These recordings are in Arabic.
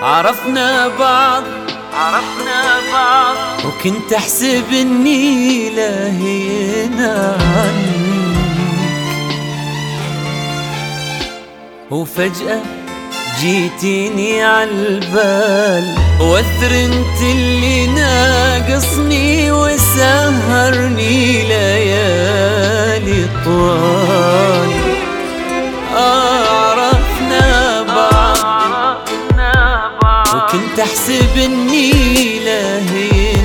عرفنا بعض وكنت احسب اني لاهينا عنك، وفجأة جيتيني عالبال، واثر انت اللي ناقصني وسهرني ليالي طوال. عرفنا بعض وكنت احسب اني لاهين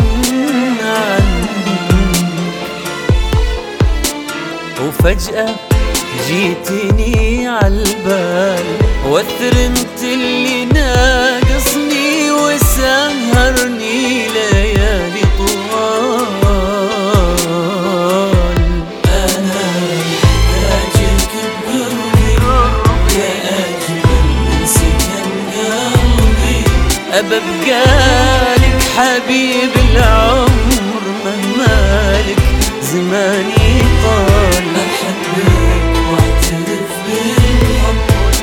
عنك، وفجأة جيتني عالبال، واثر انت اللي ناقصني وسهرني ليالي طوال. انا محتاجك بقربي يا اجمل من سكن قلبي، ابى ابقالك حبيب العمر مهما لك زماني طال. احبك واعترف بالحب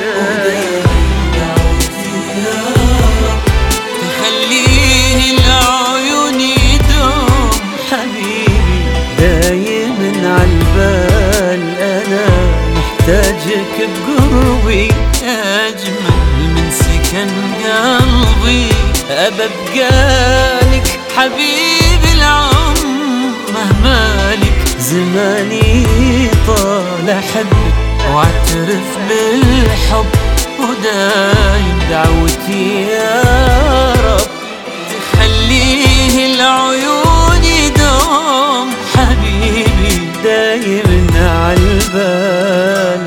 دعوتي يا رب، تخليه العيون يدوم حبيبي دايما عالبال. انا محتاجك بقربي اجمل من سكن قلبي، ابى ابقالك حبيب العمر مهما لك زماني طال. احبك واعترف بالحب ودايم دعوتي يا رب، تخليه العيون يدوم حبيبي دايما عالبال.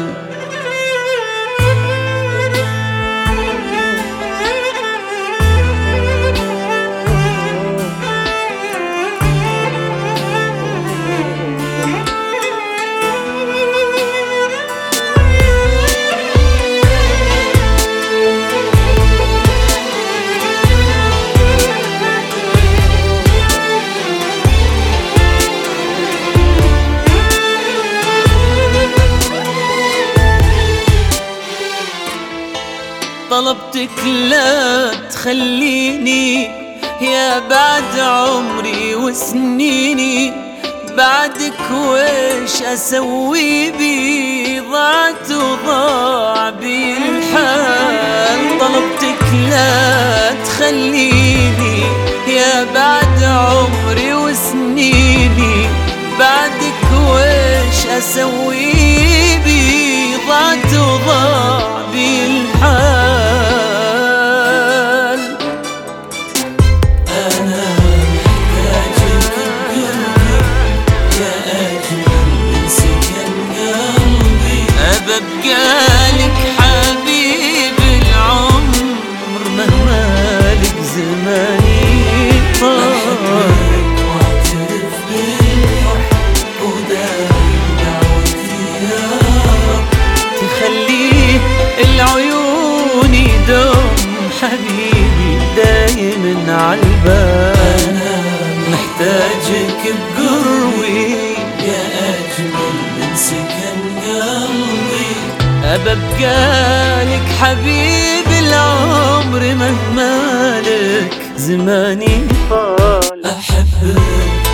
طلبتك لا تخليني يا بعد عمري وسنيني، بعدك ويش اسوي بي ضعت وضاع بي الحال. طلبتك لا تخليني يا بعد عمري وسنيني، بعدك ويش اسوي بي ضعت وضاع بي الحال. انا محتاجك بقربي يا اجمل من سكن قلبي، ابى ابقالك حبيب العمر مهما لك زماني طال. واعترف بالحب ودايم دعوتي يا رب، تخليه العيون يدوم حبيبي دايما عالبال. انا محتاجك بقربي يا اجمل من سكن قلبي، ابى ابقالك حبيب العمر مهما لك زماني طال. احبك